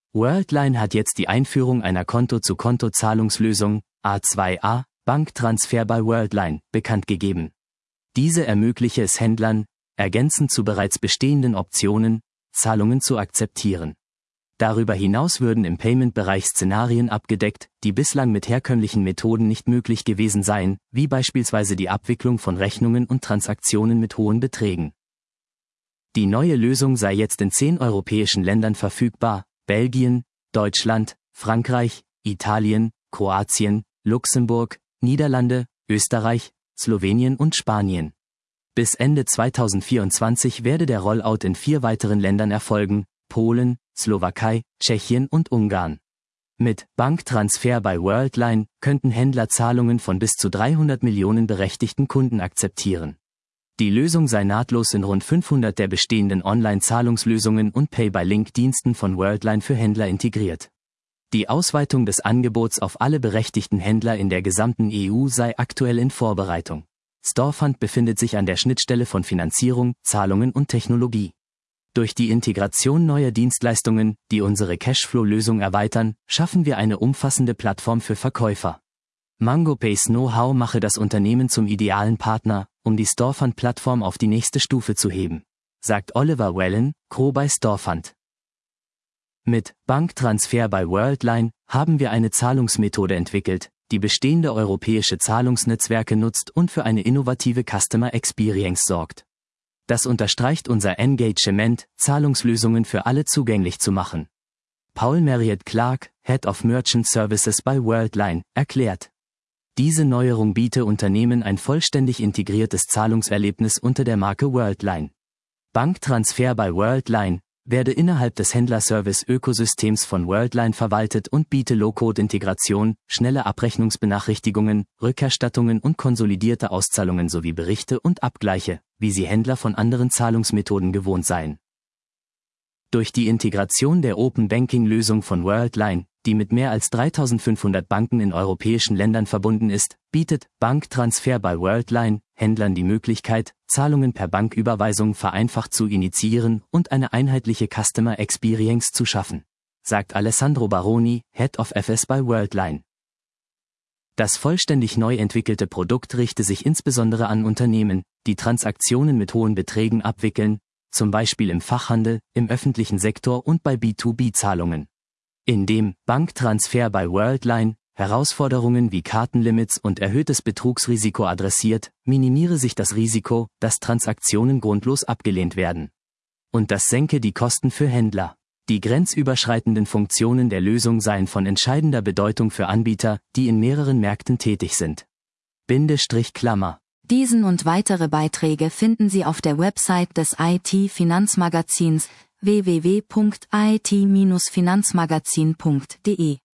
Worldline hat jetzt die Einführung einer Konto-zu-Konto-Zahlungslösung, A2A, Banktransfer bei Worldline, bekannt gegeben. Diese ermögliche es Händlern, ergänzend zu bereits bestehenden Optionen, Zahlungen zu akzeptieren. Darüber hinaus würden im Payment-Bereich Szenarien abgedeckt, die bislang mit herkömmlichen Methoden nicht möglich gewesen seien, wie beispielsweise die Abwicklung von Rechnungen und Transaktionen mit hohen Beträgen. Die neue Lösung sei jetzt in 10 europäischen Ländern verfügbar: Belgien, Deutschland, Frankreich, Italien, Kroatien, Luxemburg, Niederlande, Österreich, Slowenien und Spanien. Bis Ende 2024 werde der Rollout in 4 weiteren Ländern erfolgen: Polen, Slowakei, Tschechien und Ungarn. Mit Banktransfer bei Worldline könnten Händler Zahlungen von bis zu 300 Millionen berechtigten Kunden akzeptieren. Die Lösung sei nahtlos in rund 500 der bestehenden Online-Zahlungslösungen und Pay-by-Link-Diensten von Worldline für Händler integriert. Die Ausweitung des Angebots auf alle berechtigten Händler in der gesamten EU sei aktuell in Vorbereitung. Storefund befindet sich an der Schnittstelle von Finanzierung, Zahlungen und Technologie. Durch die Integration neuer Dienstleistungen, die unsere Cashflow-Lösung erweitern, schaffen wir eine umfassende Plattform für Verkäufer. MangoPays Know-how mache das Unternehmen zum idealen Partner, um die Storefund-Plattform auf die nächste Stufe zu heben, sagt Oliver Wellen, Co. bei Storefund. Mit Banktransfer bei Worldline haben wir eine Zahlungsmethode entwickelt, die bestehende europäische Zahlungsnetzwerke nutzt und für eine innovative Customer Experience sorgt. Das unterstreicht unser Engagement, Zahlungslösungen für alle zugänglich zu machen. Paul Marriott Clark, Head of Merchant Services bei Worldline, erklärt: Diese Neuerung biete Unternehmen ein vollständig integriertes Zahlungserlebnis unter der Marke Worldline. Banktransfer bei Worldline werde innerhalb des Händlerservice-Ökosystems von Worldline verwaltet und biete Low-Code-Integration, schnelle Abrechnungsbenachrichtigungen, Rückerstattungen und konsolidierte Auszahlungen sowie Berichte und Abgleiche, wie sie Händler von anderen Zahlungsmethoden gewohnt seien. Durch die Integration der Open-Banking-Lösung von Worldline, die mit mehr als 3500 Banken in europäischen Ländern verbunden ist, bietet Banktransfer bei Worldline Händlern die Möglichkeit, Zahlungen per Banküberweisung vereinfacht zu initiieren und eine einheitliche Customer Experience zu schaffen, sagt Alessandro Baroni, Head of FS bei Worldline. Das vollständig neu entwickelte Produkt richte sich insbesondere an Unternehmen, die Transaktionen mit hohen Beträgen abwickeln, zum Beispiel im Fachhandel, im öffentlichen Sektor und bei B2B-Zahlungen. Indem Banktransfer bei Worldline Herausforderungen wie Kartenlimits und erhöhtes Betrugsrisiko adressiert, minimiere sich das Risiko, dass Transaktionen grundlos abgelehnt werden. Und das senke die Kosten für Händler. Die grenzüberschreitenden Funktionen der Lösung seien von entscheidender Bedeutung für Anbieter, die in mehreren Märkten tätig sind. Klammer. Diesen und weitere Beiträge finden Sie auf der Website des IT-Finanzmagazins www.it-finanzmagazin.de.